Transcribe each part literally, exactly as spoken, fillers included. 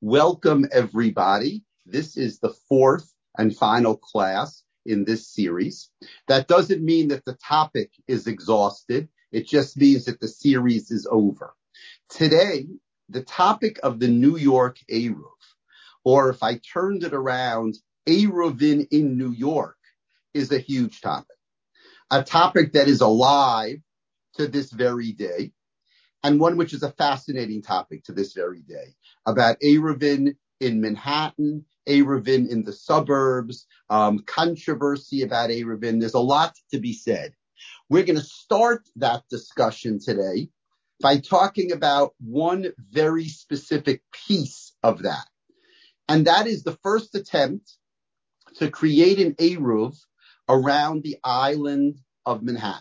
Welcome, everybody. This is the fourth and final class in this series. That doesn't mean that the topic is exhausted. It just means that the series is over. Today, the topic of the New York Eruv, or if I turned it around, Eruvin in New York, is a huge topic. A topic that is alive to this very day, and one which is a fascinating topic to this very day, about Eruvin in Manhattan, Eruvin in the suburbs, um, controversy about Eruvin. There's a lot to be said. We're going to start that discussion today by talking about one very specific piece of that. And that is the first attempt to create an Eruv around the island of Manhattan.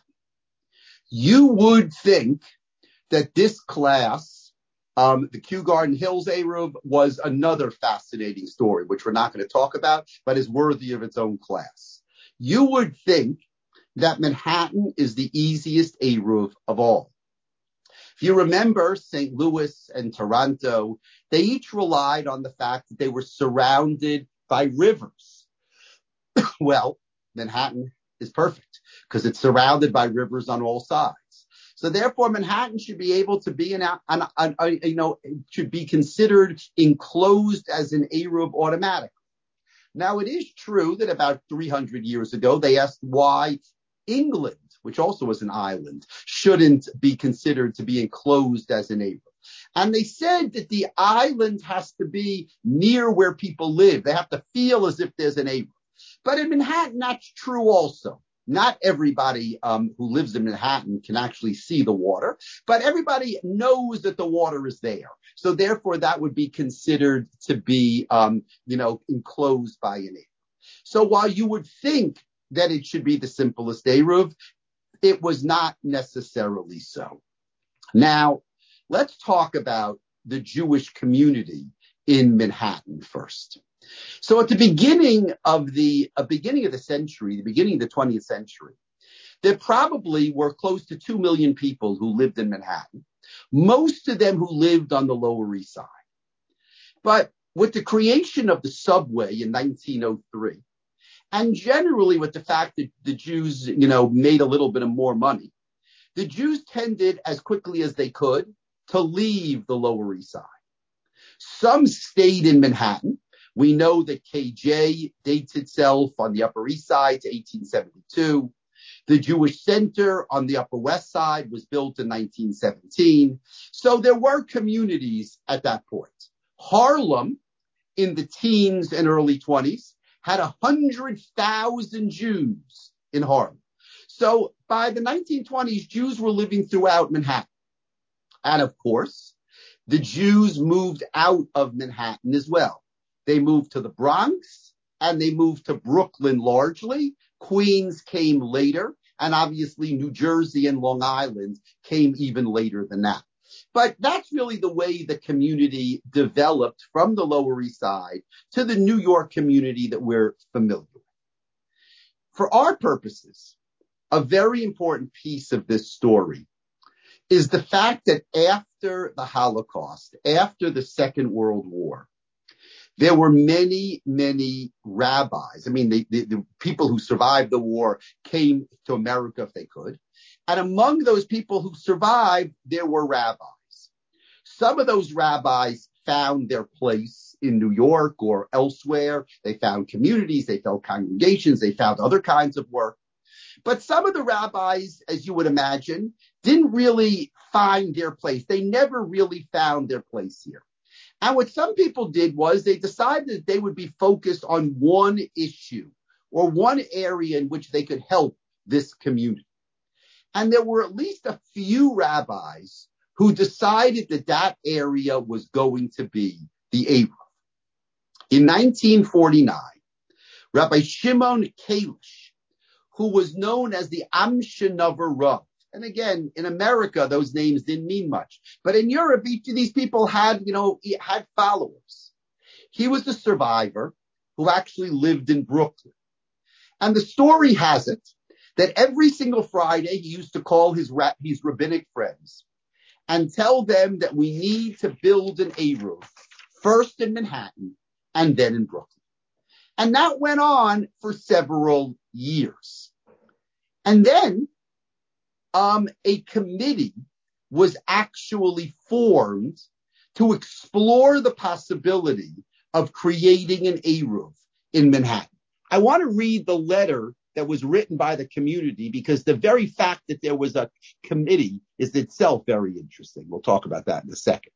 You would think that this class, um, the Kew Garden Hills Eruv, was another fascinating story, which we're not going to talk about, but is worthy of its own class. You would think that Manhattan is the easiest Eruv of all. If you remember Saint Louis and Toronto, they each relied on the fact that they were surrounded by rivers. Well, Manhattan is perfect because it's surrounded by rivers on all sides. So therefore, Manhattan should be able to be an, an, an, an you know, should be considered enclosed as an Eruv automatically. Now, it is true that about three hundred years ago, they asked why England, which also was an island, shouldn't be considered to be enclosed as an Eruv. And they said that the island has to be near where people live. They have to feel as if there's an Eruv. But in Manhattan, that's true also. Not everybody um, who lives in Manhattan can actually see the water, but everybody knows that the water is there. So therefore, that would be considered to be, um, you know, enclosed by an Eruv. So while you would think that it should be the simplest Eruv, it was not necessarily so. Now, let's talk about the Jewish community in Manhattan first. So at the beginning of the uh, beginning of the century, the beginning of the twentieth century, there probably were close to two million people who lived in Manhattan, most of them who lived on the Lower East Side. But with the creation of the subway in nineteen oh three, and generally with the fact that the Jews, you know, made a little bit of more money, the Jews tended as quickly as they could to leave the Lower East Side. Some stayed in Manhattan. We know that K J dates itself on the Upper East Side to eighteen seventy-two. The Jewish Center on the Upper West Side was built in nineteen seventeen. So there were communities at that point. Harlem, in the teens and early twenties, had one hundred thousand Jews in Harlem. So by the nineteen twenties, Jews were living throughout Manhattan. And of course, the Jews moved out of Manhattan as well. They moved to the Bronx and they moved to Brooklyn largely. Queens came later, and obviously New Jersey and Long Island came even later than that. But that's really the way the community developed from the Lower East Side to the New York community that we're familiar with. For our purposes, a very important piece of this story is the fact that after the Holocaust, after the Second World War, there were many, many rabbis. I mean, the, the, the people who survived the war came to America if they could. And among those people who survived, there were rabbis. Some of those rabbis found their place in New York or elsewhere. They found communities, they found congregations, they found other kinds of work. But some of the rabbis, as you would imagine, didn't really find their place. They never really found their place here. And what some people did was they decided that they would be focused on one issue or one area in which they could help this community. And there were at least a few rabbis who decided that that area was going to be the Eruv. In nineteen forty-nine, Rabbi Shimon Kalish, who was known as the Am Shenavar Rav, and again, in America, those names didn't mean much. But in Europe, each of these people had, you know, had followers. He was the survivor who actually lived in Brooklyn. And the story has it that every single Friday, he used to call his, his rabbinic friends and tell them that we need to build an Eruv first in Manhattan and then in Brooklyn. And that went on for several years. And then um, a committee was actually formed to explore the possibility of creating an Eruv in Manhattan. I want to read the letter that was written by the community, because the very fact that there was a committee is itself very interesting. We'll talk about that in a second.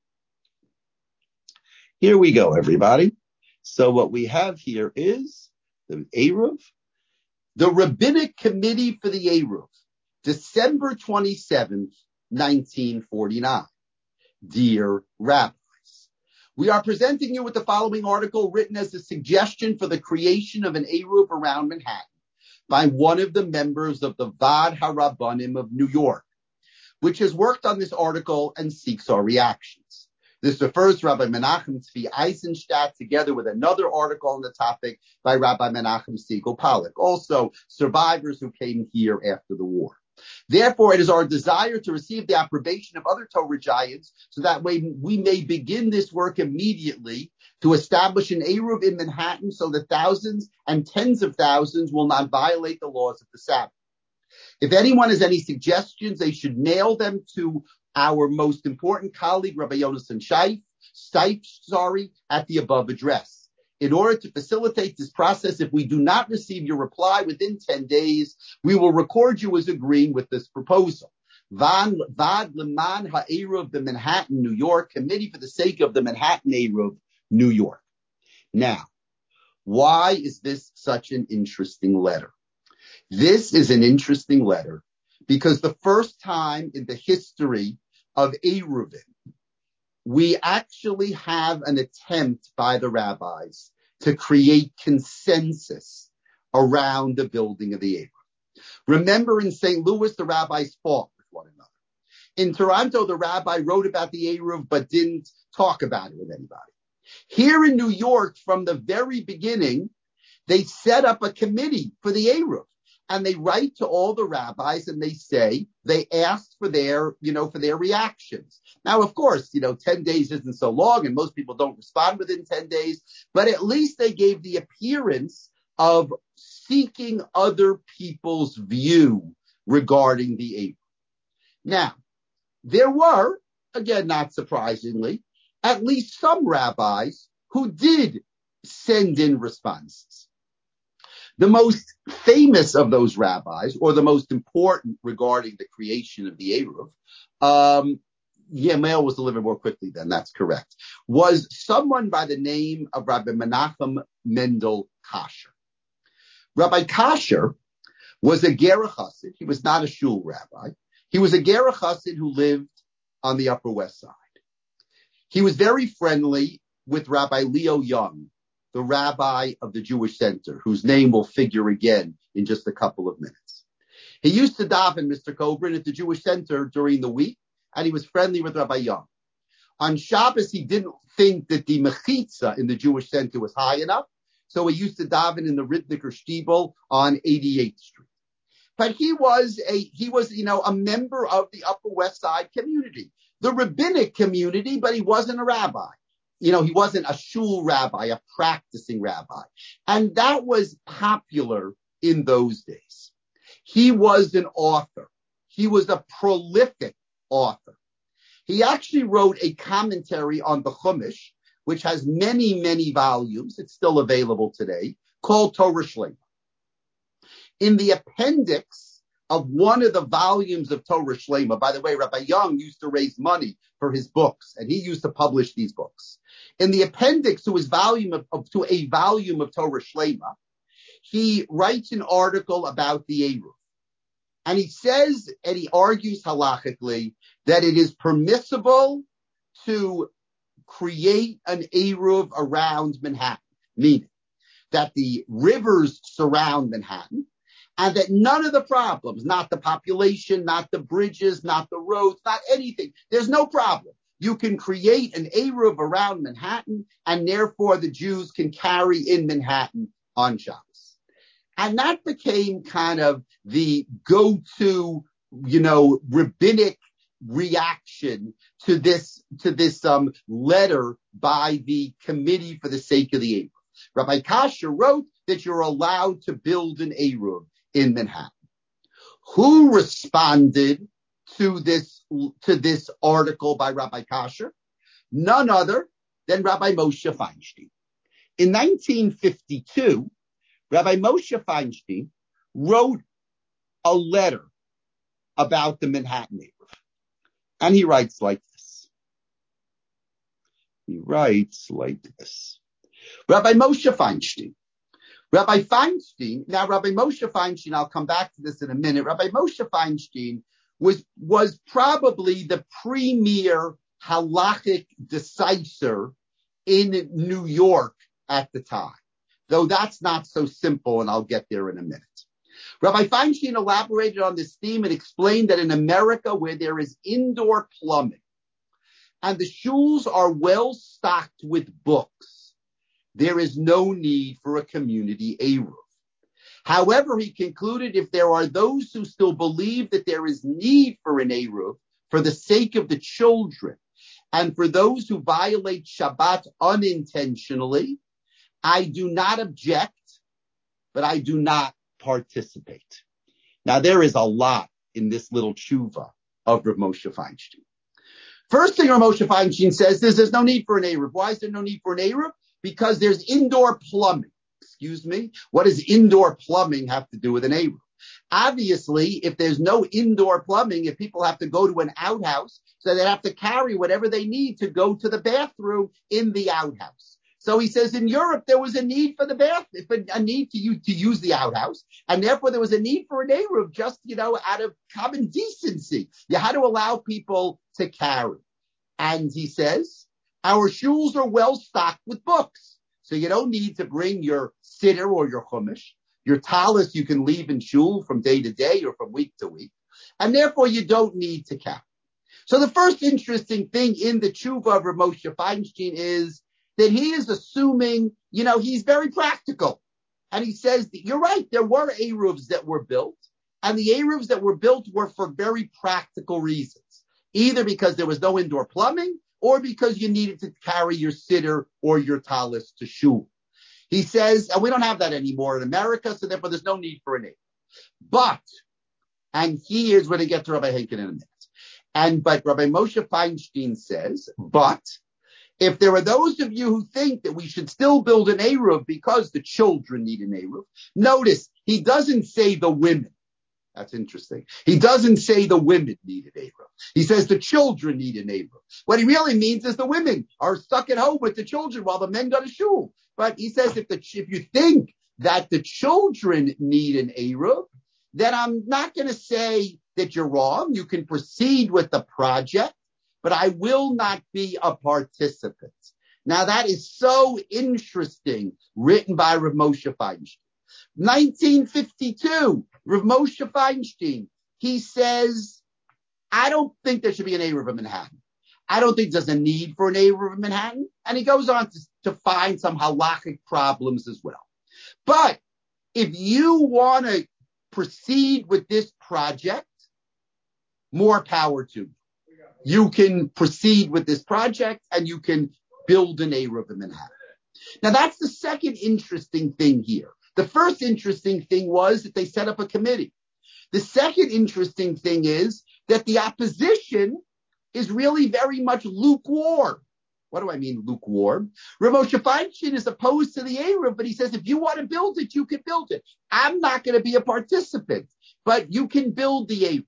Here we go, everybody. So what we have here is the Eruv, the Rabbinic Committee for the Eruv, December twenty-seventh, nineteen forty-nine. Dear Rabbis, we are presenting you with the following article written as a suggestion for the creation of an Eruv around Manhattan by one of the members of the Vad HaRabbanim of New York, which has worked on this article and seeks our reactions. This refers to Rabbi Menachem Tzvi Eisenstadt together with another article on the topic by Rabbi Menachem Siegel Pollack, also survivors who came here after the war. Therefore, it is our desire to receive the approbation of other Torah giants so that way we may begin this work immediately to establish an Eruv in Manhattan so that thousands and tens of thousands will not violate the laws of the Sabbath. If anyone has any suggestions, they should mail them to our most important colleague, Rabbi Yonason Scheif, Seif, sorry, at the above address. In order to facilitate this process, if we do not receive your reply within ten days, we will record you as agreeing with this proposal. Vad Leman HaEruv, the Manhattan, New York, Committee for the sake of the Manhattan Eruv, New York. Now, why is this such an interesting letter? This is an interesting letter because the first time in the history of Eruvin, we actually have an attempt by the rabbis to create consensus around the building of the Eruv. Remember, in Saint Louis, the rabbis fought with one another. In Toronto, the rabbi wrote about the Eruv but didn't talk about it with anybody. Here in New York, from the very beginning, they set up a committee for the Eruv. And they write to all the rabbis and they say, they ask for their, you know, for their reactions. Now, of course, you know, ten days isn't so long and most people don't respond within ten days, but at least they gave the appearance of seeking other people's view regarding the Eruv. Now, there were, again, not surprisingly, at least some rabbis who did send in responses. The most famous of those rabbis, or the most important regarding the creation of the Eruv, um, yeah, mail was delivered more quickly then, that's correct, was someone by the name of Rabbi Menachem Mendel Kasher. Rabbi Kasher was a Gerach Chassid. He was not a shul rabbi. He was a Gerach Chassid who lived on the Upper West Side. He was very friendly with Rabbi Leo Young, the rabbi of the Jewish Center, whose name will figure again in just a couple of minutes. He used to daven, Mister Kobrin, at the Jewish Center during the week, and he was friendly with Rabbi Young. On Shabbos, he didn't think that the mechitza in the Jewish Center was high enough, so he used to daven in the Ridniker Stiebel on eighty-eighth Street. But he was a, he was, you know, a member of the Upper West Side community, the rabbinic community, but he wasn't a rabbi. You know, he wasn't a shul rabbi, a practicing rabbi. And that was popular in those days. He was an author. He was a prolific author. He actually wrote a commentary on the Chumash, which has many, many volumes. It's still available today, called Torah Shlema. In the appendix of one of the volumes of Torah Shlema, by the way, Rabbi Young used to raise money for his books, and he used to publish these books. In the appendix to his volume of, of to a volume of Torah Shlema, he writes an article about the Eruv. And he says, and he argues halachically, that it is permissible to create an Eruv around Manhattan, meaning that the rivers surround Manhattan, and that none of the problems, not the population, not the bridges, not the roads, not anything, there's no problem. You can create an Eruv around Manhattan, and therefore the Jews can carry in Manhattan on Shabbos. And that became kind of the go-to, you know, rabbinic reaction to this, to this, um, letter by the Committee for the Sake of the Eruv. Rabbi Kasher wrote that you're allowed to build an Eruv in Manhattan. Who responded to this, to this article by Rabbi Kasher? None other than Rabbi Moshe Feinstein. In nineteen fifty-two, Rabbi Moshe Feinstein wrote a letter about the Manhattan Eruv. And he writes like this. He writes like this. Rabbi Moshe Feinstein. Rabbi Feinstein, now Rabbi Moshe Feinstein, I'll come back to this in a minute. Rabbi Moshe Feinstein was, was probably the premier halachic decisor in New York at the time. Though that's not so simple, and I'll get there in a minute. Rabbi Feinstein elaborated on this theme and explained that in America, where there is indoor plumbing and the shuls are well stocked with books, there is no need for a community Eruv. However, he concluded if there are those who still believe that there is need for an Eruv for the sake of the children and for those who violate Shabbat unintentionally, I do not object, but I do not participate. Now, there is a lot in this little tshuva of Rav Moshe Feinstein. First thing Rav Moshe Feinstein says is there's no need for an Eruv. Why is there no need for an Eruv? Because there's indoor plumbing. Excuse me? What does indoor plumbing have to do with an Eruv? Obviously, if there's no indoor plumbing, if people have to go to an outhouse, so they have to carry whatever they need to go to the bathroom in the outhouse. So he says in Europe, there was a need for the bath, a need to use, to use the outhouse. And therefore there was a need for an Eruv just, you know, out of common decency. You had to allow people to carry. And he says, our shuls are well stocked with books. So you don't need to bring your siddur or your chumash. Your talis you can leave in shul from day to day or from week to week. And therefore you don't need to carry. So the first interesting thing in the tshuva of Rav Moshe Feinstein is that he is assuming, you know, he's very practical. And he says, that you're right, there were Eruvs that were built, and the Eruvs that were built were for very practical reasons, either because there was no indoor plumbing or because you needed to carry your siddur or your talis to shul. He says, and we don't have that anymore in America, so therefore there's no need for an Eruv. But, and here's where they get to Rabbi Henkin in a minute. And, but Rabbi Moshe Feinstein says, but, if there are those of you who think that we should still build an Eruv because the children need an Eruv, notice he doesn't say the women. That's interesting. He doesn't say the women need an Eruv. He says the children need an Eruv. What he really means is the women are stuck at home with the children while the men go to shul. But he says if the if you think that the children need an Eruv, then I'm not going to say that you're wrong. You can proceed with the project, but I will not be a participant. Now that is so interesting, written by Rav Moshe Feinstein. nineteen fifty-two, Rav Moshe Feinstein, he says, I don't think there should be an Eruv in Manhattan. I don't think there's a need for an Eruv in Manhattan. And he goes on to, to find some halachic problems as well. But if you want to proceed with this project, more power to you. You can proceed with this project and you can build an Eruv in Manhattan. Now that's the second interesting thing here. The first interesting thing was that they set up a committee. The second interesting thing is that the opposition is really very much lukewarm. What do I mean lukewarm? Rav Moshe Feinstein is opposed to the Eruv, but he says if you want to build it, you can build it. I'm not going to be a participant, but you can build the Eruv.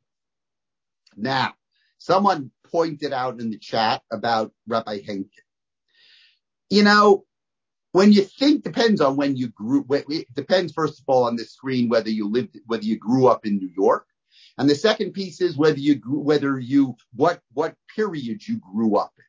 Now, someone pointed out in the chat about Rabbi Henkin. You know, when you think, depends on when you grew, it depends first of all on the screen whether you lived, whether you grew up in New York. And the second piece is whether you grew, whether you, what, what period you grew up in.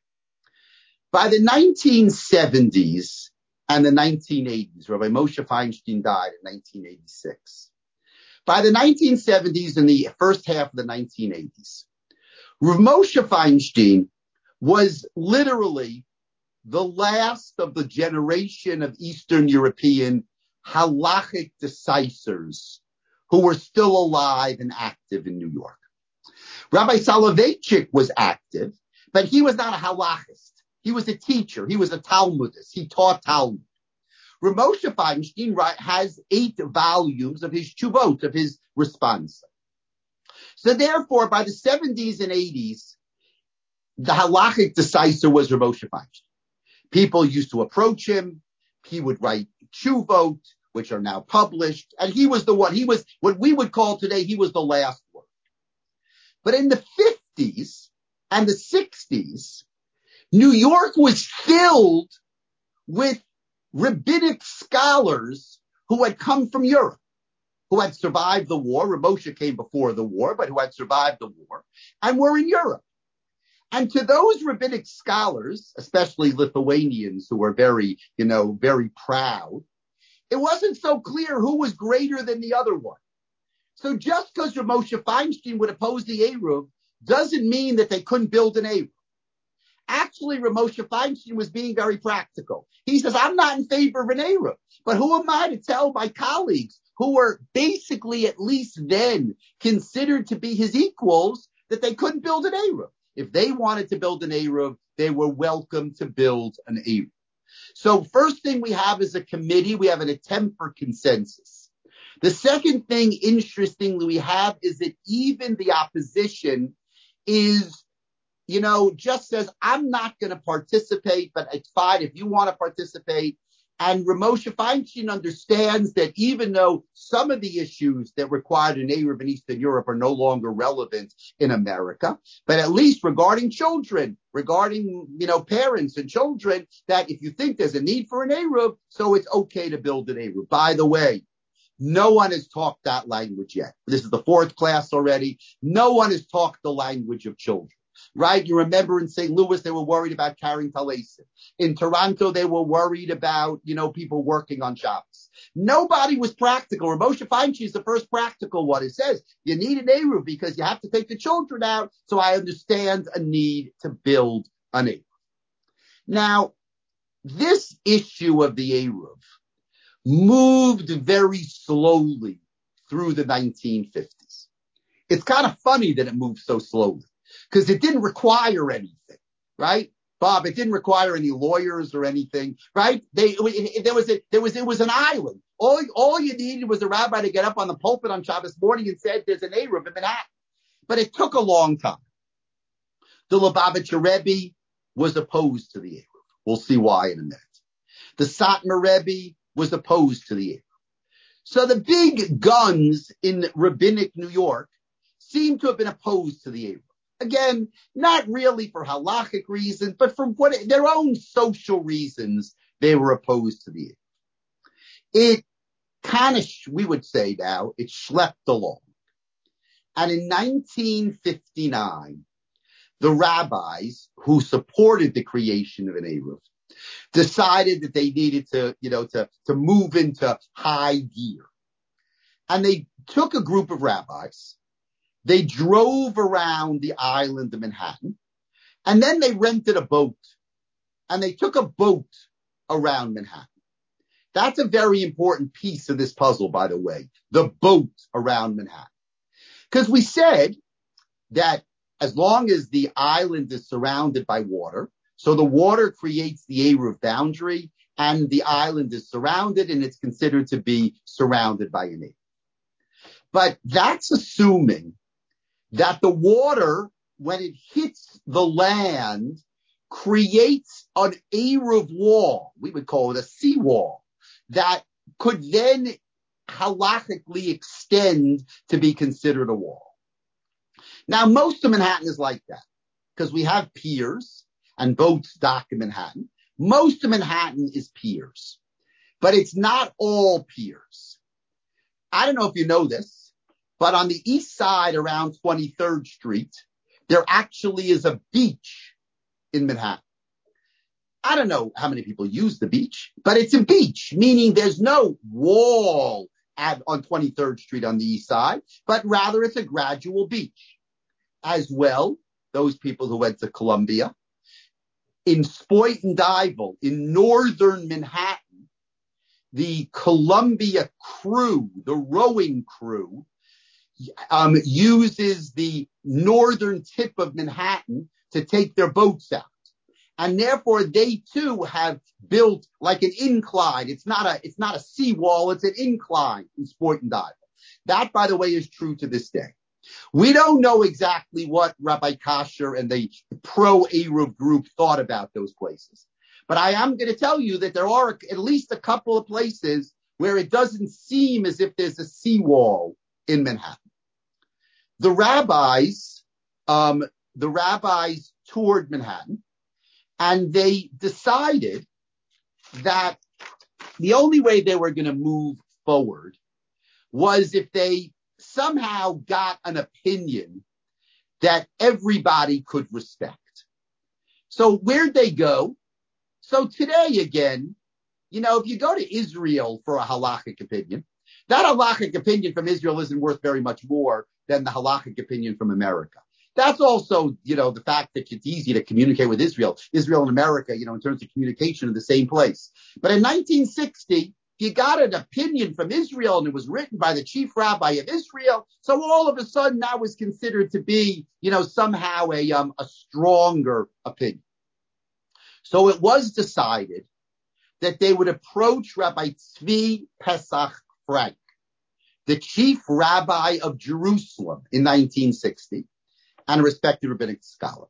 By the nineteen seventies and the nineteen eighties, Rabbi Moshe Feinstein died in nineteen eighty-six. By the nineteen seventies and the first half of the nineteen eighties, Rav Moshe Feinstein was literally the last of the generation of Eastern European halachic decisors who were still alive and active in New York. Rabbi Soloveitchik was active, but he was not a halachist. He was a teacher. He was a Talmudist. He taught Talmud. Rav Moshe Feinstein has eight volumes of his tshuvot, of his response. So therefore, by the seventies and eighties, the halachic decisor was Rav Moshe Feinstein. People used to approach him. He would write tshuvot, which are now published. And he was the one, he was what we would call today, he was the last word. But in the fifties and the sixties, New York was filled with rabbinic scholars who had come from Europe, who had survived the war. Rav Moshe came before the war, but who had survived the war and were in Europe. And to those rabbinic scholars, especially Lithuanians who were very, you know, very proud, it wasn't so clear who was greater than the other one. So just because Rav Moshe Feinstein would oppose the Eruv doesn't mean that they couldn't build an Eruv. Actually, Rav Moshe Feinstein was being very practical. He says, I'm not in favor of an Eruv, but who am I to tell my colleagues who were basically at least then considered to be his equals that they couldn't build an Eruv? If they wanted to build an Eruv, they were welcome to build an Eruv. So first thing we have is a committee. We have an attempt for consensus. The second thing, interestingly, we have is that even the opposition is, you know, just says, I'm not going to participate, but it's fine if you want to participate. And Rav Moshe Feinstein understands that even though some of the issues that required an Eruv in Eastern Europe are no longer relevant in America, but at least regarding children, regarding, you know, parents and children, that if you think there's a need for an Eruv, so it's okay to build an Eruv. By the way, no one has talked that language yet. This is the fourth class already. No one has talked the language of children. Right? You remember in Saint Louis, they were worried about carrying talesim. In Toronto, they were worried about, you know, people working on Shabbos. Nobody was practical. Rav Moshe Feinstein is the first practical one. It says you need an Eruv because you have to take the children out. So I understand a need to build an Eruv. Now, this issue of the Eruv moved very slowly through the nineteen fifties. It's kind of funny that it moved so slowly, because it didn't require anything, right? Bob, it didn't require any lawyers or anything, right? They, it, there was a, there was, it was an island. All, all you needed was a rabbi to get up on the pulpit on Shabbos morning and said, there's an Eruv in Manhattan. But it took a long time. The Lubavitcher Rebbe was opposed to the Eruv. We'll see why in a minute. The Satmar Rebbe was opposed to the Eruv. So the big guns in rabbinic New York seem to have been opposed to the Eruv. Again, not really for halachic reasons, but for what their own social reasons, they were opposed to the Eruv. It kind of, we would say now, it schlepped along. And in nineteen fifty-nine, the rabbis who supported the creation of an Eruv decided that they needed to, you know, to, to move into high gear. And they took a group of rabbis. They drove around the island of Manhattan, and then they rented a boat, and they took a boat around Manhattan. That's a very important piece of this puzzle, by the way, the boat around Manhattan. Because we said that as long as the island is surrounded by water, so the water creates the Eruv boundary, and the island is surrounded, and it's considered to be surrounded by an Eruv. But that's assuming that the water, when it hits the land, creates an Eruv wall. We would call it a seawall that could then halachically extend to be considered a wall. Now, most of Manhattan is like that because we have piers and boats dock in Manhattan. Most of Manhattan is piers, but it's not all piers. I don't know if you know this, but on the east side around twenty-third Street, there actually is a beach in Manhattan. I don't know how many people use the beach, but it's a beach, meaning there's no wall at, on twenty-third Street on the east side, but rather it's a gradual beach. As well, those people who went to Columbia, in Spoit and Duyvil, in northern Manhattan, the Columbia crew, the rowing crew, um, uses the northern tip of Manhattan to take their boats out. And therefore they too have built like an incline. It's not a, it's not a seawall. It's an incline in Sport and Dive. That, by the way, is true to this day. We don't know exactly what Rabbi Kasher and the pro-Eruv group thought about those places. But I am going to tell you that there are at least a couple of places where it doesn't seem as if there's a seawall in Manhattan. The rabbis, um, the rabbis toured Manhattan, and they decided that the only way they were going to move forward was if they somehow got an opinion that everybody could respect. So where'd they go? So today again, you know, if you go to Israel for a halachic opinion, that halachic opinion from Israel isn't worth very much more than the halachic opinion from America. That's also, you know, the fact that it's easy to communicate with Israel. Israel and America, you know, in terms of communication, are the same place. But in nineteen sixty, you got an opinion from Israel, and it was written by the chief rabbi of Israel. So all of a sudden, that was considered to be, you know, somehow a um, a stronger opinion. So it was decided that they would approach Rabbi Tzvi Pesach Frank, the chief rabbi of Jerusalem in nineteen sixty, and a respected rabbinic scholar,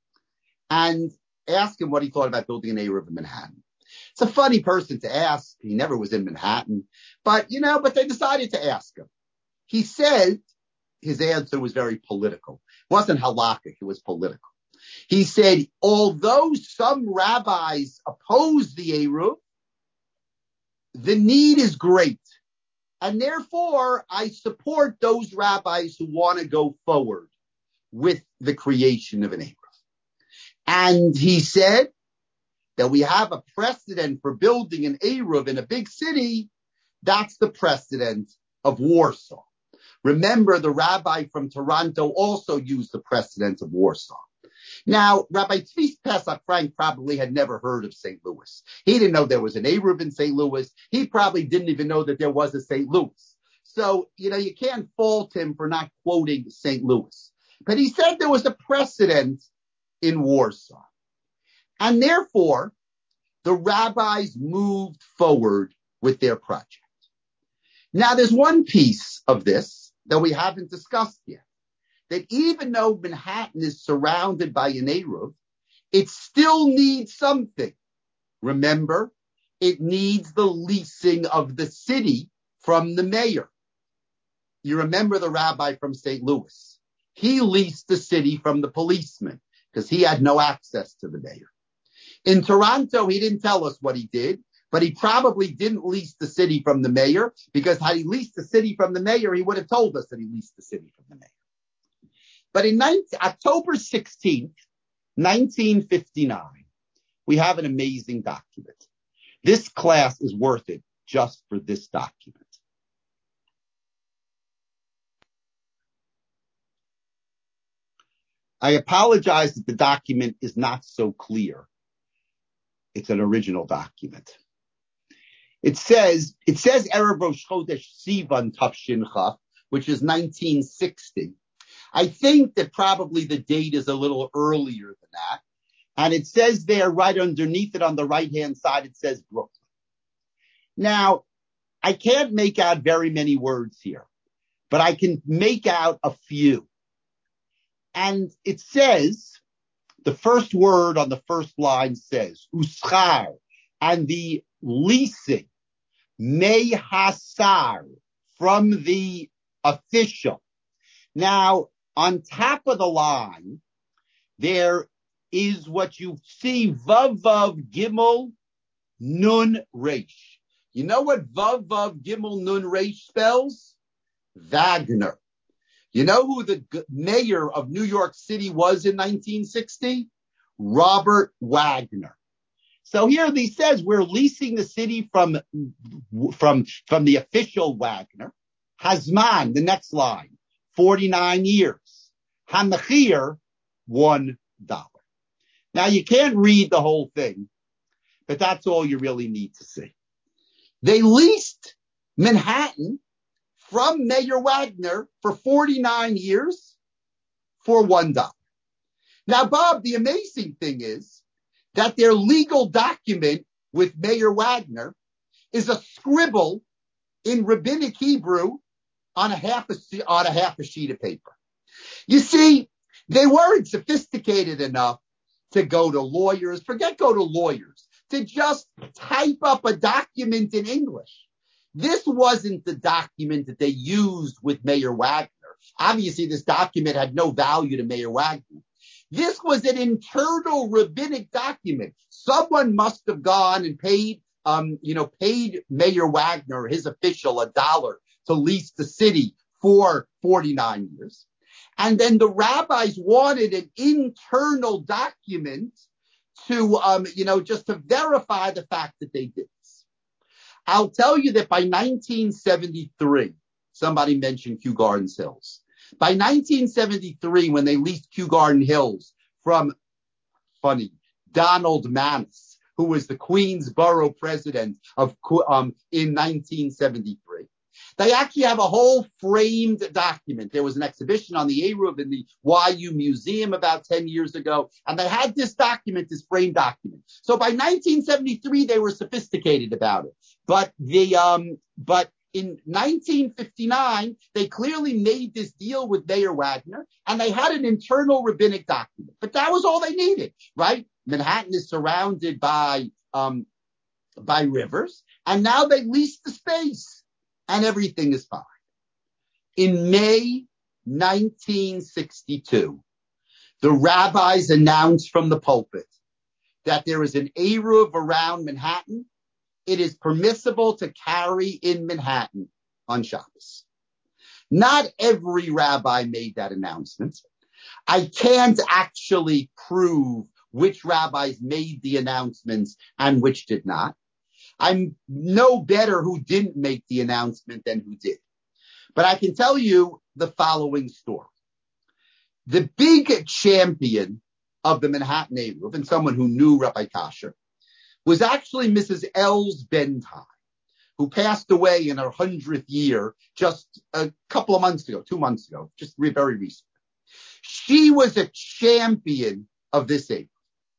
and ask him what he thought about building an Eruv in Manhattan. It's a funny person to ask. He never was in Manhattan, but, you know, but they decided to ask him. He said his answer was very political. It wasn't halakhic, it was political. He said, although some rabbis oppose the Eruv, the need is great. And therefore, I support those rabbis who want to go forward with the creation of an Eruv. And he said that we have a precedent for building an Eruv in a big city. That's the precedent of Warsaw. Remember, the rabbi from Toronto also used the precedent of Warsaw. Now, Rabbi Tzvi Pesach Frank probably had never heard of Saint Louis. He didn't know there was an Eruv in Saint Louis. He probably didn't even know that there was a Saint Louis. So, you know, you can't fault him for not quoting Saint Louis. But he said there was a precedent in Warsaw. And therefore, the rabbis moved forward with their project. Now, there's one piece of this that we haven't discussed yet. That even though Manhattan is surrounded by an Eruv, it still needs something. Remember, it needs the leasing of the city from the mayor. You remember the rabbi from Saint Louis. He leased the city from the policeman because he had no access to the mayor. In Toronto, he didn't tell us what he did, but he probably didn't lease the city from the mayor, because had he leased the city from the mayor, he would have told us that he leased the city from the mayor. But in October sixteenth, nineteen fifty-nine, we have an amazing document. This class is worth it just for this document. I apologize that the document is not so clear. It's an original document. It says, it says Erev Rosh Chodesh Sivan Tafshin Chaf, which is nineteen sixty. I think that probably the date is a little earlier than that. And it says there right underneath it on the right-hand side, it says Brooklyn. Now, I can't make out very many words here, but I can make out a few. And it says, the first word on the first line says, Uschar, and the leasing, Mei Hasar, from the official. Now, on top of the line, there is what you see, Vav Vav Gimel Nun Reish. You know what Vav Vav Gimel Nun Reish spells? Wagner. You know who the g- mayor of New York City was in nineteen sixty? Robert Wagner. So here he says we're leasing the city from, from, from the official Wagner. Hazman, the next line, forty-nine years. Hamachir, one dollar. Now you can't read the whole thing, but that's all you really need to see. They leased Manhattan from Meir Wagner for forty-nine years for one dollar. Now, Bob, the amazing thing is that their legal document with Meir Wagner is a scribble in rabbinic Hebrew on a half a, on a half a sheet of paper. You see, they weren't sophisticated enough to go to lawyers, forget go to lawyers, to just type up a document in English. This wasn't the document that they used with Meir Wagner. Obviously, this document had no value to Meir Wagner. This was an internal rabbinic document. Someone must have gone and paid, um, you know, paid Meir Wagner, his official, a dollar to lease the city for forty-nine years. And then the rabbis wanted an internal document to, um, you know, just to verify the fact that they did this. I'll tell you that by nineteen seventy-three, somebody mentioned Kew Gardens Hills. By nineteen seventy-three, when they leased Kew Garden Hills from, funny, Donald Maness, who was the Queensborough president of um, in nineteen seventy-three, they actually have a whole framed document. There was an exhibition on the Eruv in the Y U Museum about ten years ago, and they had this document, this framed document. So by nineteen seventy-three, they were sophisticated about it. But the um, but in nineteen fifty-nine, they clearly made this deal with Meir Wagner, and they had an internal rabbinic document. But that was all they needed, right? Manhattan is surrounded by um, by rivers, and now they lease the space, and everything is fine. In May nineteen sixty-two, the rabbis announced from the pulpit that there is an Eruv around Manhattan. It is permissible to carry in Manhattan on Shabbos. Not every rabbi made that announcement. I can't actually prove which rabbis made the announcements and which did not. I know better who didn't make the announcement than who did. But I can tell you the following story. The big champion of the Manhattan Eruv, and someone who knew Rabbi Kasher, was actually Missus Els Bentheim, who passed away in her hundredth year just a couple of months ago, two months ago, just very recently. She was a champion of this Eruv.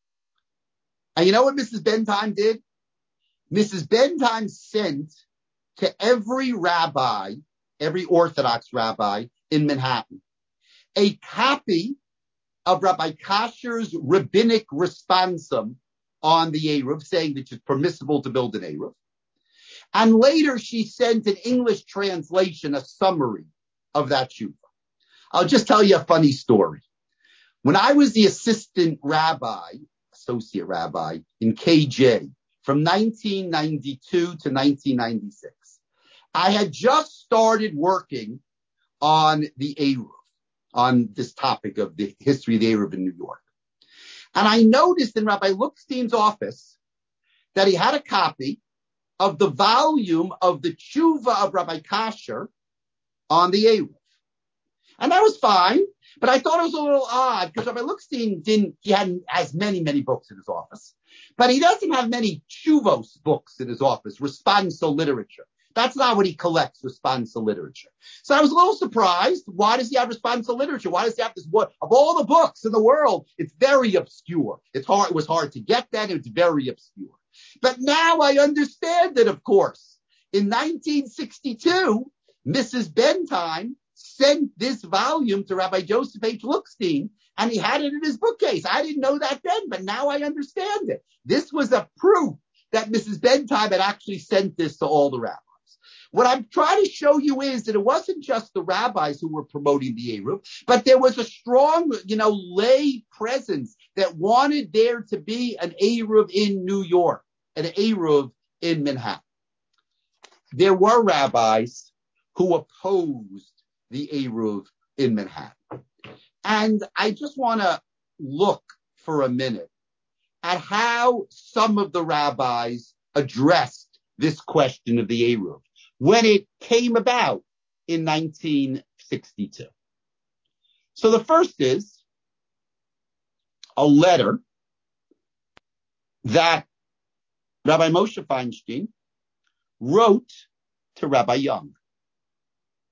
And you know what Missus Bentheim did? Missus Bentheim sent to every rabbi, every Orthodox rabbi in Manhattan, a copy of Rabbi Kasher's rabbinic responsum on the Eruv, saying that it's permissible to build an Eruv. And later she sent an English translation, a summary of that tshuva. I'll just tell you a funny story. When I was the assistant rabbi, associate rabbi in K J from nineteen ninety-two to nineteen ninety-six, I had just started working on the Eruv, on this topic of the history of the Eruv in New York. And I noticed in Rabbi Lookstein's office that he had a copy of the volume of the tshuva of Rabbi Kasher on the Eruv. And that was fine, but I thought it was a little odd because Rabbi Lookstein didn't, he hadn't as many, many books in his office, but he doesn't have many tshuvos books in his office, responsa literature. That's not what he collects, responsa literature. So I was a little surprised. Why does he have responsa literature? Why does he have this? What of all the books in the world? It's very obscure. It's hard. It was hard to get that. It's very obscure. But now I understand it. Of course, in nineteen sixty-two, Missus Bentheim sent this volume to Rabbi Joseph H. Lookstein, and he had it in his bookcase. I didn't know that then, but now I understand it. This was a proof that Missus Bentheim had actually sent this to all the rabbis. What I'm trying to show you is that it wasn't just the rabbis who were promoting the Eruv, but there was a strong, you know, lay presence that wanted there to be an Eruv in New York, an Eruv in Manhattan. There were rabbis who opposed the Eruv in Manhattan. And I just want to look for a minute at how some of the rabbis addressed this question of the Eruv when it came about in nineteen sixty-two. So the first is a letter that Rabbi Moshe Feinstein wrote to Rabbi Young.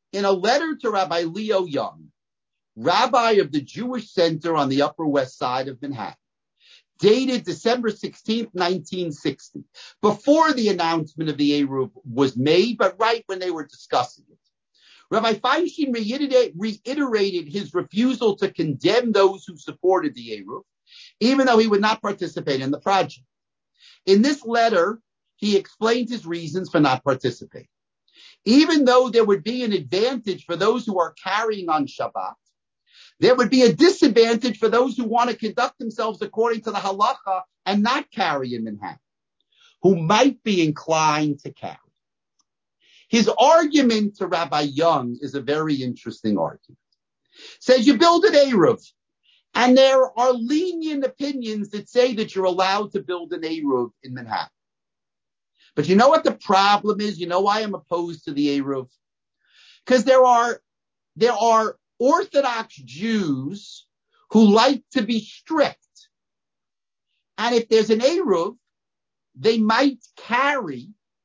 in a letter to Rabbi Leo Young, rabbi of the Jewish Center on the Upper West Side of Manhattan, dated December sixteenth, nineteen sixty, before the announcement of the Eruv was made, but right when they were discussing it. Rabbi Feinstein reiterated his refusal to condemn those who supported the Eruv, even though he would not participate in the project. In this letter, he explained his reasons for not participating. Even though there would be an advantage for those who are carrying on Shabbat, there would be a disadvantage for those who want to conduct themselves according to the halacha and not carry in Manhattan, who might be inclined to carry. His argument to Rabbi Young is a very interesting argument. Says you build an Eruv, and there are lenient opinions that say that you're allowed to build an Eruv in Manhattan. But you know what the problem is? You know why I'm opposed to the Eruv? Because there are, there are Orthodox Jews who like to be strict. And if there's an Eruv, they might carry,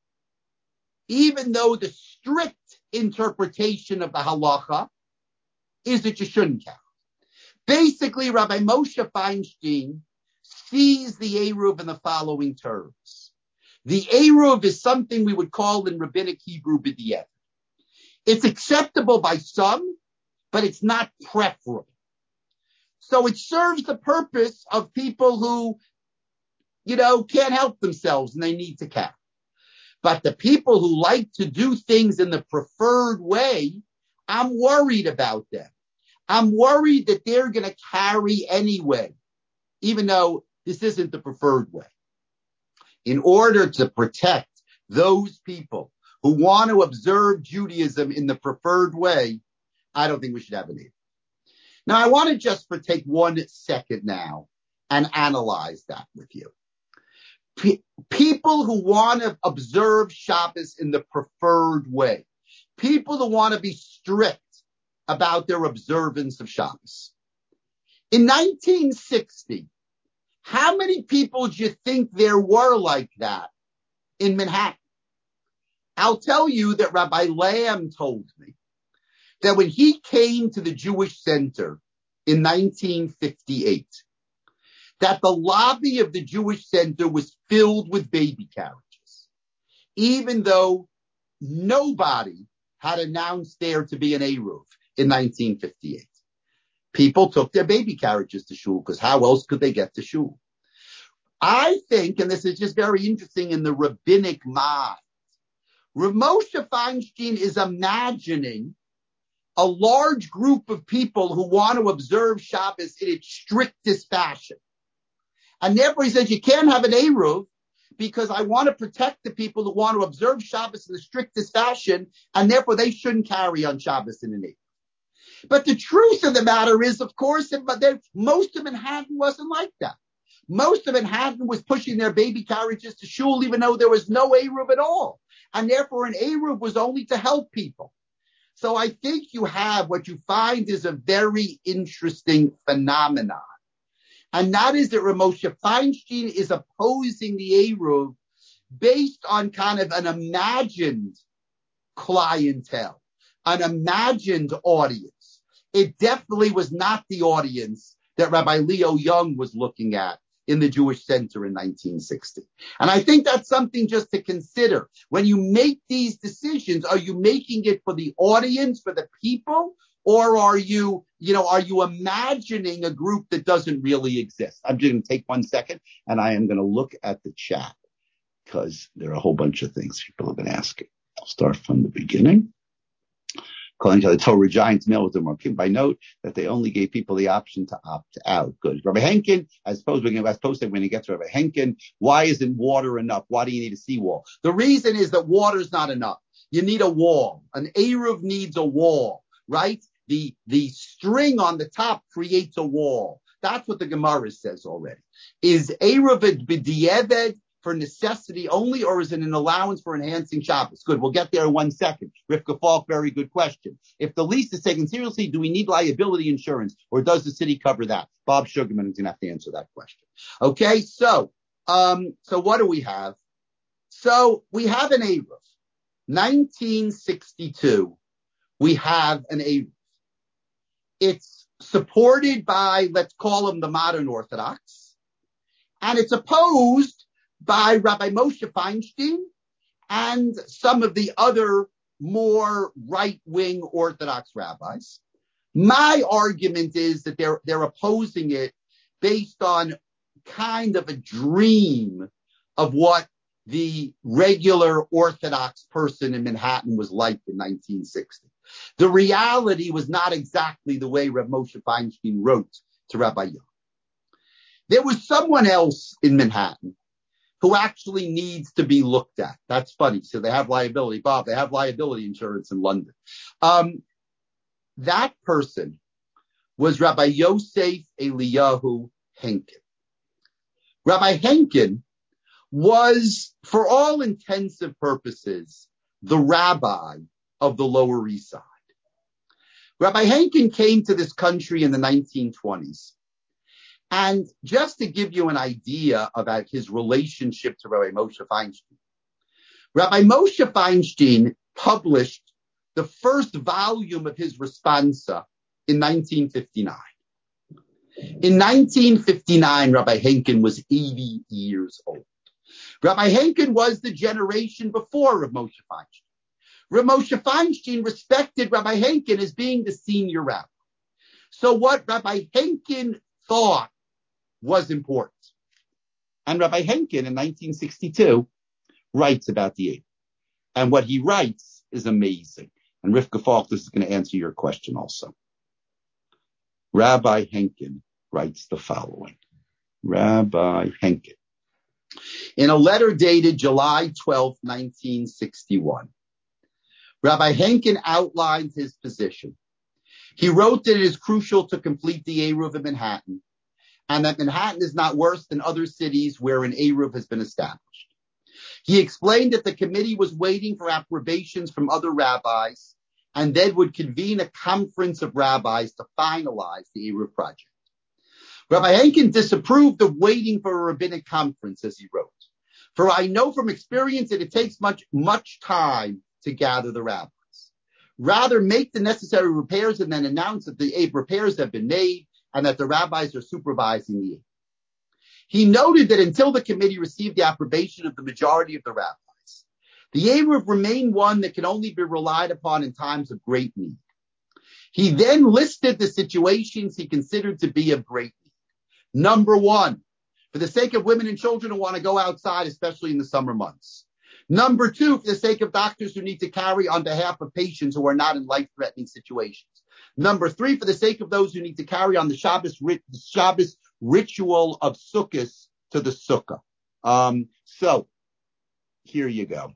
even though the strict interpretation of the halacha is that you shouldn't carry. Basically, Rabbi Moshe Feinstein sees the Eruv in the following terms. The Eruv is something we would call in rabbinic Hebrew b'diavad. It's acceptable by some, but it's not preferable. So it serves the purpose of people who, you know, can't help themselves and they need to carry. But the people who like to do things in the preferred way, I'm worried about them. I'm worried that they're going to carry anyway, even though this isn't the preferred way. In order to protect those people who want to observe Judaism in the preferred way, I don't think we should have an Eruv. Now, I want to just for take one second now and analyze that with you. P- people who want to observe Shabbos in the preferred way, people who want to be strict about their observance of Shabbos. In nineteen sixty, how many people do you think there were like that in Manhattan? I'll tell you that Rabbi Lamb told me that when he came to the Jewish Center in nineteen fifty-eight, that the lobby of the Jewish Center was filled with baby carriages, even though nobody had announced there to be an Eruv in nineteen fifty-eight. People took their baby carriages to shul because how else could they get to shul? I think, and this is just very interesting in the rabbinic mind, Rav Moshe Feinstein is imagining a large group of people who want to observe Shabbos in its strictest fashion. And therefore he says you can't have an Eruv because I want to protect the people who want to observe Shabbos in the strictest fashion, and therefore they shouldn't carry on Shabbos in an Eruv. But the truth of the matter is, of course, but most of Manhattan wasn't like that. Most of Manhattan was pushing their baby carriages to shul, even though there was no Eruv at all. And therefore an Eruv was only to help people. So I think you have what you find is a very interesting phenomenon. And that is that Rav Moshe Feinstein is opposing the Eruv based on kind of an imagined clientele, an imagined audience. It definitely was not the audience that Rabbi Leo Young was looking at in the Jewish Center in nineteen sixty. And I think that's something just to consider. When you make these decisions, are you making it for the audience, for the people, or are you, you know, are you imagining a group that doesn't really exist? I'm just going to take one second and I am going to look at the chat because there are a whole bunch of things people have been asking. I'll start from the beginning. According to the Torah Giants mail with the Markim by note that they only gave people the option to opt out. Good. Rabbi Henkin, I suppose we're going to, I suppose that when he gets to Rabbi Henkin, why isn't water enough? Why do you need a seawall? The reason is that water is not enough. You need a wall. An Eruv needs a wall, right? The, the string on the top creates a wall. That's what the Gemara says already. Is Eruv b'diavad for necessity only, or is it an allowance for enhancing Shabbos? Good, we'll get there in one second. Rivka Falk, very good question. If the lease is taken seriously, do we need liability insurance, or does the city cover that? Bob Sugarman is going to have to answer that question. Okay, so, um, so what do we have? So we have an Eruv, nineteen sixty-two, we have an Eruv. It's supported by, let's call them the modern Orthodox, and it's opposed by Rabbi Moshe Feinstein and some of the other more right-wing Orthodox rabbis. My argument is that they're they're opposing it based on kind of a dream of what the regular Orthodox person in Manhattan was like in nineteen sixty. The reality was not exactly the way Rav Moshe Feinstein wrote to Rabbi Young. There was someone else in Manhattan who actually needs to be looked at. That's funny. So they have liability. Bob, they have liability insurance in London. Um, that person was Rabbi Yosef Eliyahu Henkin. Rabbi Henkin was, for all intensive purposes, the rabbi of the Lower East Side. Rabbi Henkin came to this country in the nineteen twenties. And just to give you an idea about his relationship to Rabbi Moshe Feinstein, Rabbi Moshe Feinstein published the first volume of his responsa in nineteen fifty-nine. In nineteen fifty-nine, Rabbi Henkin was eighty years old. Rabbi Henkin was the generation before Rav Moshe Feinstein. Rav Moshe Feinstein respected Rabbi Henkin as being the senior rabbi. So what Rabbi Henkin thought was important. And Rabbi Henkin in nineteen sixty-two writes about the Eruv. And what he writes is amazing. And Rivka Falk, this is going to answer your question also. Rabbi Henkin writes the following. Rabbi Henkin. In a letter dated July twelfth, nineteen sixty-one, Rabbi Henkin outlined his position. He wrote that it is crucial to complete the Eruv in Manhattan, and that Manhattan is not worse than other cities where an Eruv has been established. He explained that the committee was waiting for approbations from other rabbis and then would convene a conference of rabbis to finalize the Eruv project. Rabbi Henkin disapproved of waiting for a rabbinic conference, as he wrote. For I know from experience that it takes much, much time to gather the rabbis. Rather, make the necessary repairs and then announce that the repairs have been made and that the rabbis are supervising the Eruv. He noted that until the committee received the approbation of the majority of the rabbis, the Eruv remained one that can only be relied upon in times of great need. He then listed the situations he considered to be of great need. Number one, for the sake of women and children who want to go outside, especially in the summer months. Number two, for the sake of doctors who need to carry on behalf of patients who are not in life-threatening situations. Number three, for the sake of those who need to carry on the Shabbos, rit- the Shabbos ritual of Sukkot to the Sukkah. Um, so, here you go.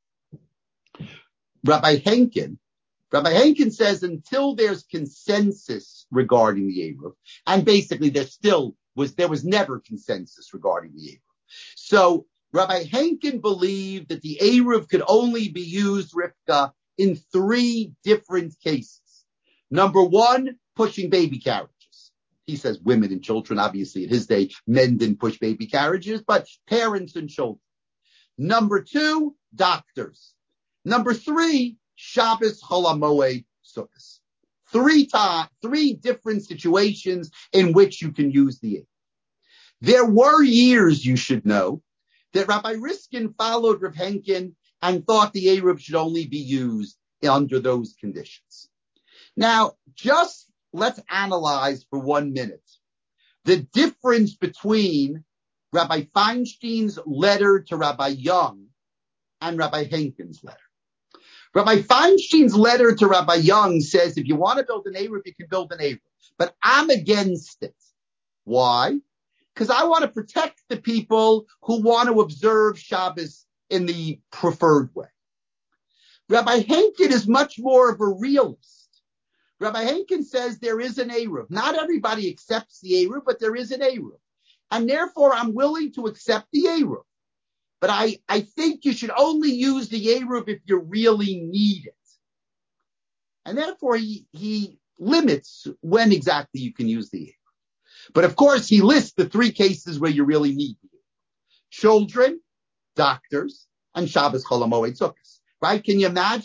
Rabbi Henkin, Rabbi Henkin says until there's consensus regarding the Eruv, and basically there still was, there was never consensus regarding the Eruv. So, Rabbi Henkin believed that the Eruv could only be used, Rivka, in three different cases. Number one, pushing baby carriages. He says women and children. Obviously, in his day, men didn't push baby carriages, but parents and children. Number two, doctors. Number three, Shabbos Chol HaMoed Sukkos. Three times, three different situations in which you can use the Eruv. There were years, you should know, that Rabbi Riskin followed Rav Henkin and thought the Eruv should only be used under those conditions. Now, just let's analyze for one minute the difference between Rabbi Feinstein's letter to Rabbi Young and Rabbi Henkin's letter. Rabbi Feinstein's letter to Rabbi Young says, if you want to build an Eruv, you can build an Eruv. But I'm against it. Why? Because I want to protect the people who want to observe Shabbos in the preferred way. Rabbi Henkin is much more of a realist. Rabbi Henkin says there is an Eruv. Not everybody accepts the Eruv, but there is an Eruv. And therefore, I'm willing to accept the Eruv. But I, I think you should only use the Eruv if you really need it. And therefore, he, he limits when exactly you can use the Eruv. But of course, he lists the three cases where you really need the Eruv. Children, doctors, and Shabbos Chol HaMoed Sukkos. Right? Can you imagine?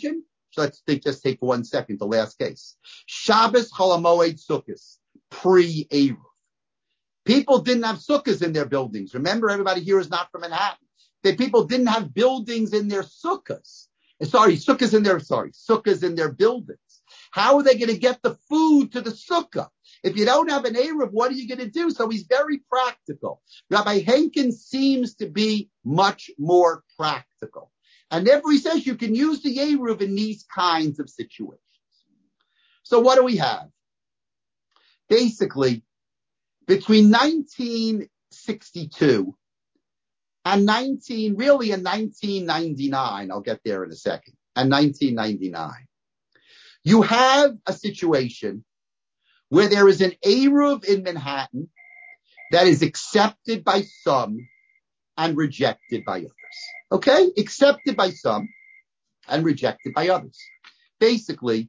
So let's think, just take for one second the last case. Shabbos Chol HaMoed Sukkos, pre-Eruv. People didn't have sukkahs in their buildings. Remember, everybody here is not from Manhattan. The people didn't have buildings in their sukkahs. Sorry, sukkahs in their, sorry, sukkahs in their buildings. How are they going to get the food to the sukkah? If you don't have an Eruv, what are you going to do? So he's very practical. Rabbi Henkin seems to be much more practical. And therefore he says you can use the Eruv in these kinds of situations. So what do we have? Basically, between nineteen sixty-two and nineteen, really in nineteen ninety-nine, I'll get there in a second, and nineteen ninety-nine, you have a situation where there is an Eruv in Manhattan that is accepted by some and rejected by others. Okay? Accepted by some and rejected by others. Basically,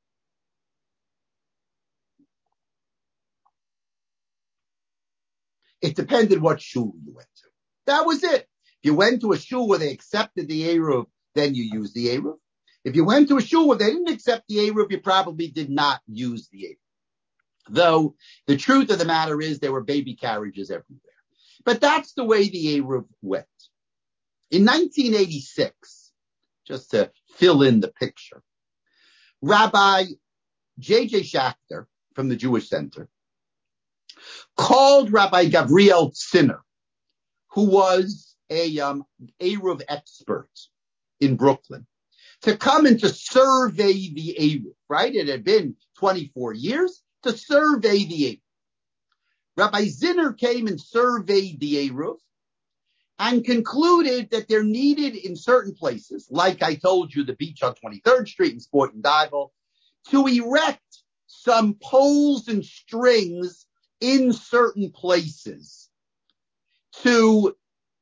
it depended what shul you went to. That was it. If you went to a shul where they accepted the Eruv, then you used the Eruv. If you went to a shul where they didn't accept the Eruv, you probably did not use the Eruv. Though the truth of the matter is there were baby carriages everywhere. But that's the way the Eruv went. In nineteen eighty-six, just to fill in the picture, Rabbi J J Schachter from the Jewish Center called Rabbi Gabriel Zinner, who was a um, Eruv expert in Brooklyn, to come and to survey the Eruv, right? It had been twenty-four years to survey the Eruv. Rabbi Zinner came and surveyed the Eruv and concluded that there needed in certain places, like I told you, the beach on twenty-third Street in Sport and Dival, to erect some poles and strings in certain places to,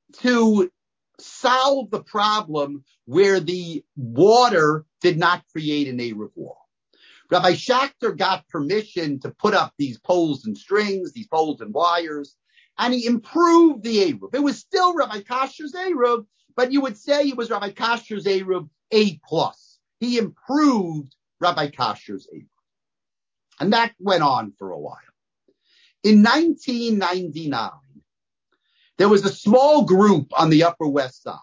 to solve the problem where the water did not create an Eruv wall. Rabbi Schachter got permission to put up these poles and strings, these poles and wires, and he improved the Eruv. It was still Rabbi Kasher's Eruv, but you would say it was Rabbi Kasher's Eruv A plus. He improved Rabbi Kasher's Eruv. And that went on for a while. In nineteen ninety-nine, there was a small group on the Upper West Side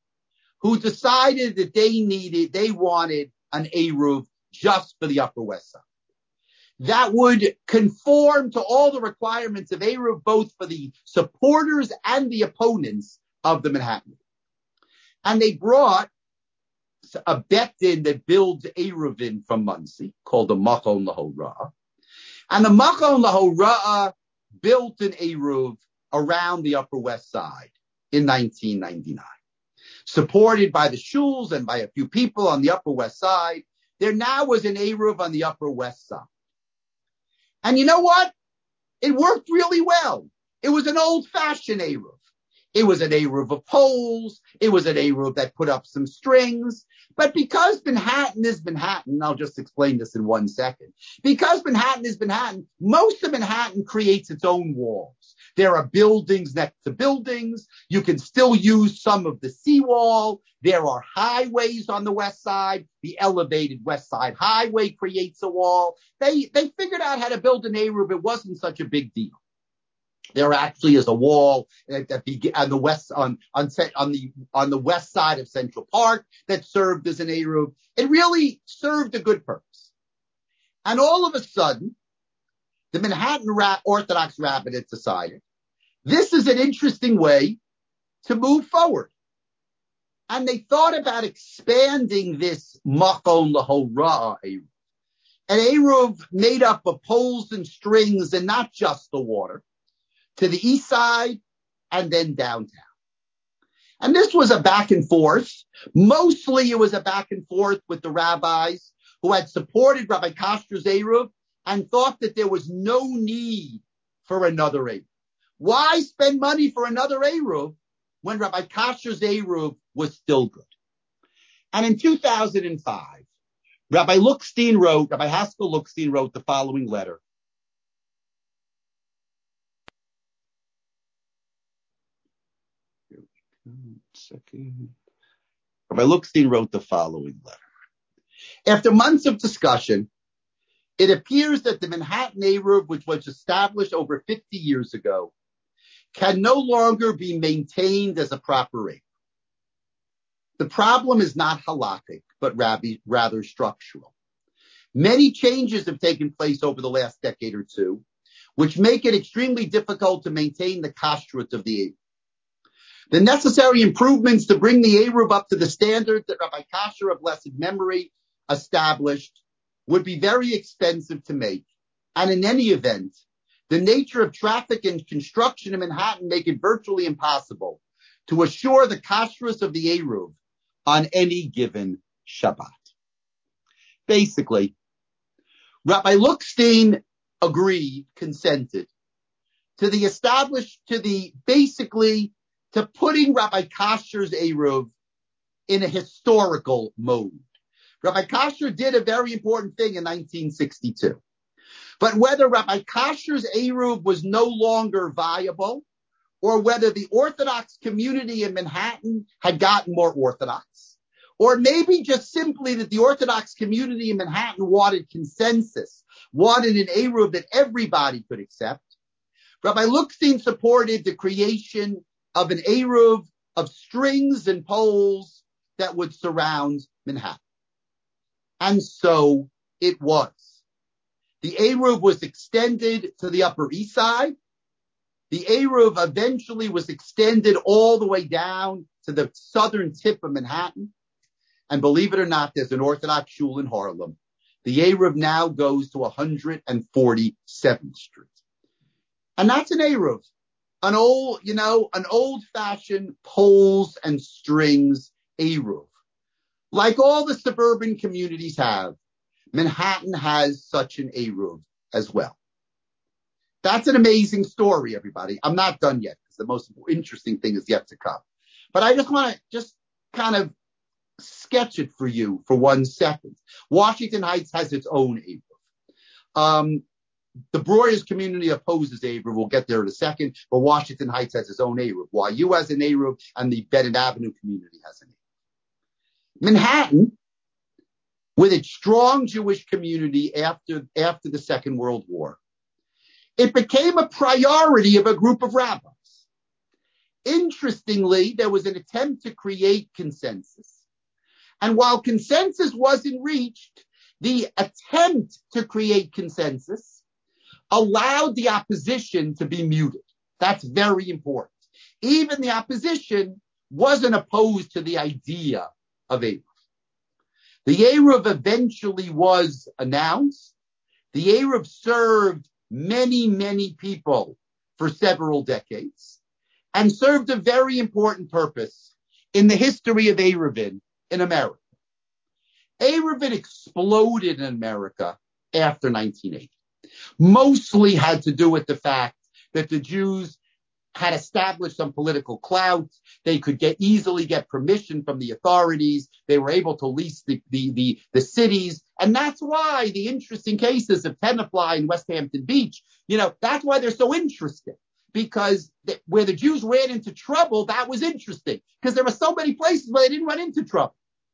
who decided that they needed, they wanted an Eruv just for the Upper West Side that would conform to all the requirements of Eruv, both for the supporters and the opponents of the Manhattan. And they brought a bet-in that builds Eruvin from Monsey, called the Machon Lahorah. And the Machon Lahorah built an Eruv around the Upper West Side in nineteen ninety-nine. Supported by the shuls and by a few people on the Upper West Side, there now was an Eruv on the Upper West Side. And you know what? It worked really well. It was an old-fashioned Eruv. It was an Eruv of poles. It was an Eruv that put up some strings. But because Manhattan is Manhattan, I'll just explain this in one second. Because Manhattan is Manhattan, most of Manhattan creates its own walls. There are buildings next to buildings. You can still use some of the seawall. There are highways on the west side. The elevated West Side Highway creates a wall. They, they figured out how to build an Eruv. It wasn't such a big deal. There actually is a wall that, that be, on the west on, on on the on the west side of Central Park that served as an Eruv. It really served a good purpose. And all of a sudden, the Manhattan Ra- Orthodox Rabbinate decided this is an interesting way to move forward. And they thought about expanding this Machon Lahorah Eruv, an Eruv made up of poles and strings and not just the water, to the east side and then downtown. And this was a back and forth. Mostly it was a back and forth with the rabbis who had supported Rabbi Kasher's Eruv and thought that there was no need for another Eruv. Why spend money for another Eruv when Rabbi Kasher's Eruv was still good? And in two thousand five, Rabbi Lookstein wrote, Rabbi Haskell Lookstein wrote the following letter. Second. Rabbi Lookstein wrote the following letter. After months of discussion, it appears that the Manhattan Eruv, which was established over fifty years ago, can no longer be maintained as a proper Eruv. The problem is not halakhic, but rather structural. Many changes have taken place over the last decade or two, which make it extremely difficult to maintain the kashrut of the Eruv. The necessary improvements to bring the Eruv up to the standard that Rabbi Kasher of blessed memory established would be very expensive to make. And in any event, the nature of traffic and construction in Manhattan make it virtually impossible to assure the kashrus of the Eruv on any given Shabbat. Basically, Rabbi Lookstein agreed, consented to the established, to the basically to putting Rabbi Kasher's Eruv in a historical mode. Rabbi Kasher did a very important thing in nineteen sixty-two. But whether Rabbi Kasher's Eruv was no longer viable, or whether the Orthodox community in Manhattan had gotten more Orthodox, or maybe just simply that the Orthodox community in Manhattan wanted consensus, wanted an Eruv that everybody could accept, Rabbi Lookstein supported the creation of an Eruv of strings and poles that would surround Manhattan. And so it was. The Eruv was extended to the Upper East Side. The Eruv eventually was extended all the way down to the southern tip of Manhattan. And believe it or not, there's an Orthodox shul in Harlem. The Eruv now goes to one hundred forty-seventh Street. And that's an Eruv. An old, you know, an old-fashioned poles and strings Eruv. Like all the suburban communities have, Manhattan has such an Eruv as well. That's an amazing story, everybody. I'm not done yet, because the most interesting thing is yet to come. But I just want to just kind of sketch it for you for one second. Washington Heights has its own Eruv. Um, the Breuers community opposes Eruv. We'll get there in a second. But Washington Heights has its own Eruv. Y U has an Eruv, and the Bennett Avenue community has an Eruv. Manhattan, with its strong Jewish community after, after the Second World War, it became a priority of a group of rabbis. Interestingly, there was an attempt to create consensus. And while consensus wasn't reached, the attempt to create consensus allowed the opposition to be muted. That's very important. Even the opposition wasn't opposed to the idea of Eruv. The Eruv eventually was announced. The Eruv served many, many people for several decades and served a very important purpose in the history of Eruvin in America. Eruvin exploded in America after nineteen eighty. Mostly had to do with the fact that the Jews had established some political clout. They could get easily get permission from the authorities. They were able to lease the, the, the, the cities. And that's why the interesting cases of Tenafly and West Hampton Beach, you know, that's why they're so interesting. Because th- where the Jews ran into trouble, that was interesting. Because there were so many places where they didn't run into trouble.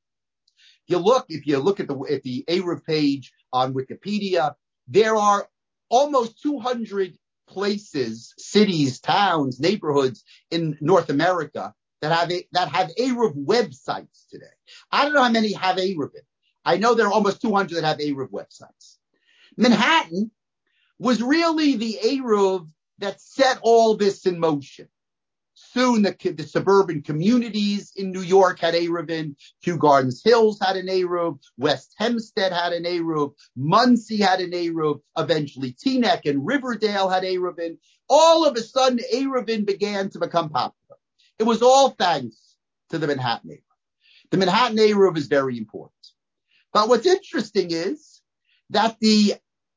You look, if you look at the, at the Eruv page on Wikipedia, there are almost two hundred places, cities, towns, neighborhoods in North America that have a, that have Eruv websites today. I don't know how many have Eruvin. I know there are almost two hundred that have Eruv websites. Manhattan was really the Eruv that set all this in motion. Soon the, the suburban communities in New York had Eruvin. Kew Gardens Hills had an Eruv. West Hempstead had an Eruv. Muncie had an Eruv. Eventually Teaneck and Riverdale had Eruvin. All of a sudden Eruvin began to become popular. It was all thanks to the Manhattan Eruv. The Manhattan Eruv is very important. But what's interesting is that the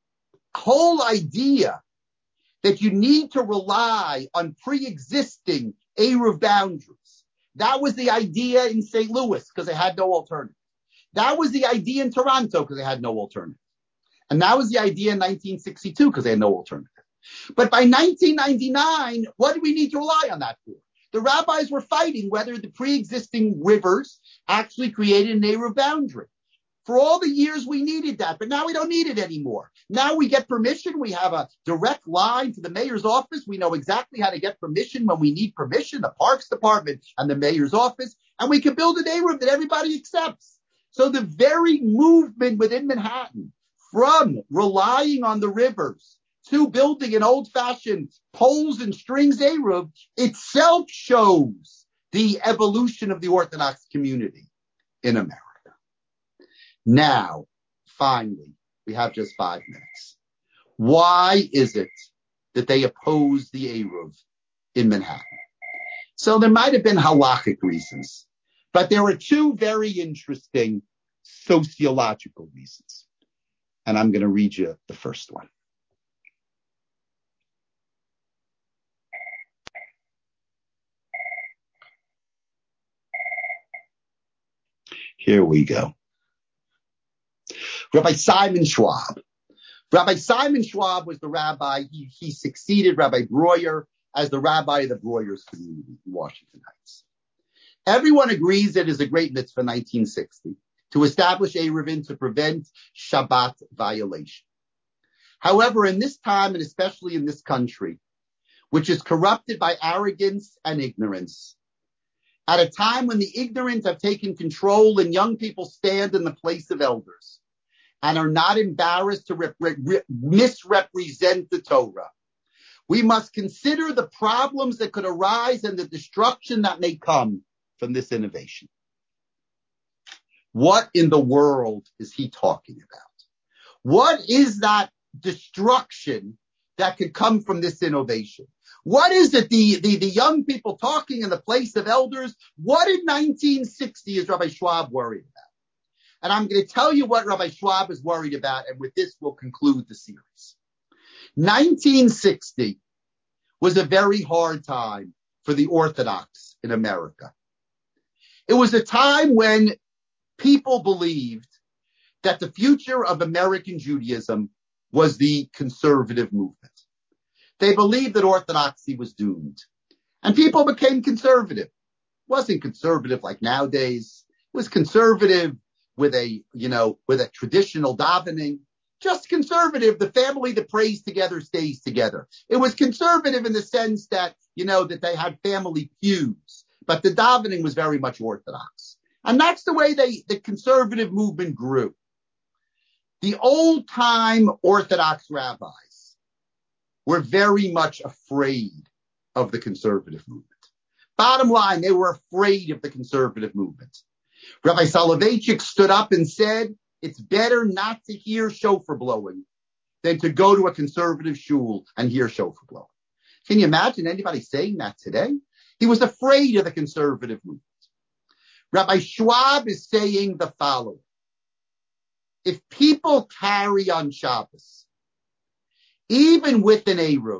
whole idea that you need to rely on pre-existing Eruv boundaries. That was the idea in Saint Louis because they had no alternative. That was the idea in Toronto because they had no alternative. And that was the idea in nineteen sixty-two because they had no alternative. But by nineteen ninety-nine, what do we need to rely on that for? The rabbis were fighting whether the pre-existing rivers actually created an Eruv boundary. For all the years we needed that, but now we don't need it anymore. Now we get permission. We have a direct line to the mayor's office. We know exactly how to get permission when we need permission, the Parks Department and the mayor's office, and we can build an A-room that everybody accepts. So the very movement within Manhattan, from relying on the rivers to building an old-fashioned poles and strings A-room, itself shows the evolution of the Orthodox community in America. Now, finally, we have just five minutes. Why is it that they oppose the Eruv in Manhattan? So there might have been halachic reasons, but there are two very interesting sociological reasons. And I'm going to read you the first one. Here we go. Rabbi Simon Schwab. Rabbi Simon Schwab was the rabbi. He, he succeeded Rabbi Breuer as the rabbi of the Breuer's community in Washington Heights. Everyone agrees that it is a great mitzvah nineteen sixty to establish Eruvin to prevent Shabbat violation. However, in this time, and especially in this country, which is corrupted by arrogance and ignorance, at a time when the ignorant have taken control and young people stand in the place of elders, and are not embarrassed to rep- rep- misrepresent the Torah, we must consider the problems that could arise and the destruction that may come from this innovation. What in the world is he talking about? What is that destruction that could come from this innovation? What is it, the, the, the young people talking in the place of elders? What in nineteen sixty is Rabbi Schwab worried about? And I'm going to tell you what Rabbi Schwab is worried about, and with this we'll conclude the series. nineteen sixty was a very hard time for the Orthodox in America. It was a time when people believed that the future of American Judaism was the conservative movement. They believed that Orthodoxy was doomed. And people became conservative. It wasn't conservative like nowadays. It was conservative with a, you know, with a traditional davening. Just conservative. The family that prays together stays together. It was conservative in the sense that, you know, that they had family feuds, but the davening was very much Orthodox. And that's the way they, the conservative movement grew. The old time Orthodox rabbis were very much afraid of the conservative movement. Bottom line, they were afraid of the conservative movement. Rabbi Soloveitchik stood up and said, it's better not to hear shofar blowing than to go to a conservative shul and hear shofar blowing. Can you imagine anybody saying that today? He was afraid of the conservative movement. Rabbi Schwab is saying the following. If people carry on Shabbos, even with an Eruv,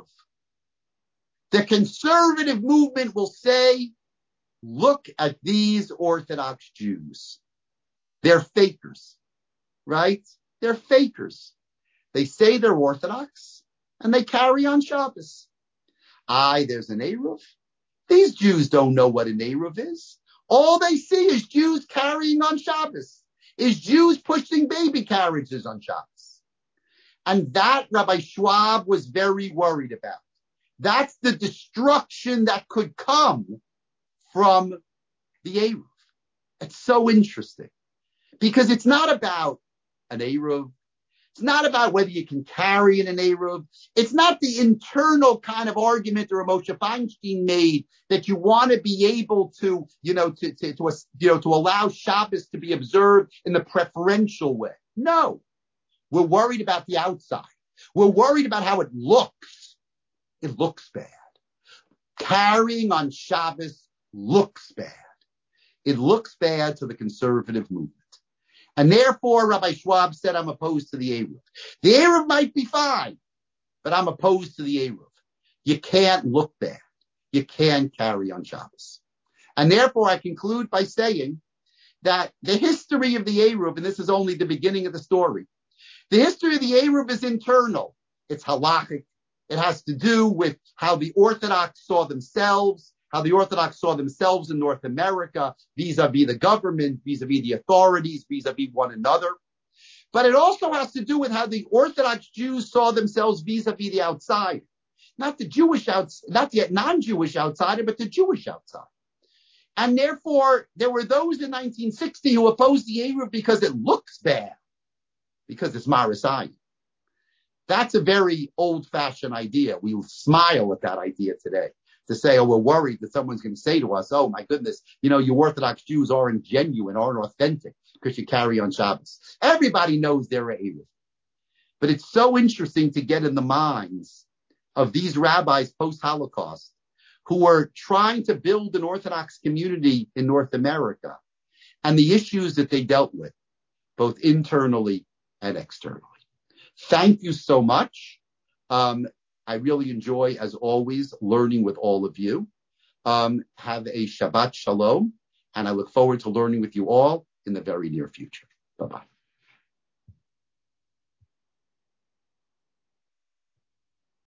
the conservative movement will say, look at these Orthodox Jews. They're fakers, right? They're fakers. They say they're Orthodox and they carry on Shabbos. Aye, there's an Eruv. These Jews don't know what an Eruv is. All they see is Jews carrying on Shabbos, is Jews pushing baby carriages on Shabbos. And that Rabbi Schwab was very worried about. That's the destruction that could come from the Eruv. It's so interesting because it's not about an Eruv. It's not about whether you can carry in an Eruv. It's not the internal kind of argument that Moshe Feinstein made that you want to be able to, you know, to, to, to, you know, to allow Shabbos to be observed in the preferential way. No, we're worried about the outside. We're worried about how it looks. It looks bad. Carrying on Shabbos looks bad. It looks bad to the conservative movement. And therefore, Rabbi Schwab said, I'm opposed to the Eruv. The Eruv might be fine, but I'm opposed to the Eruv. You can't look bad. You can't carry on Shabbos. And therefore, I conclude by saying that the history of the Eruv, and this is only the beginning of the story, the history of the Eruv is internal. It's halachic. It has to do with how the Orthodox saw themselves how the Orthodox saw themselves in North America vis-a-vis the government, vis-a-vis the authorities, vis-a-vis one another. But it also has to do with how the Orthodox Jews saw themselves vis-a-vis the outside. Not the Jewish outs, not the non-Jewish outsider, but the Jewish outside. And therefore, there were those in nineteen sixty who opposed the Eruv because it looks bad, because it's Marisayim. That's a very old-fashioned idea. We smile at that idea today. To say, oh, we're worried that someone's going to say to us, oh, my goodness, you know, you Orthodox Jews aren't genuine, aren't authentic because you carry on Shabbos. Everybody knows they're a Eruv. But it's so interesting to get in the minds of these rabbis post-Holocaust who were trying to build an Orthodox community in North America and the issues that they dealt with, both internally and externally. Thank you so much. Um, I really enjoy, as always, learning with all of you. Um, have a Shabbat Shalom, and I look forward to learning with you all in the very near future. Bye-bye.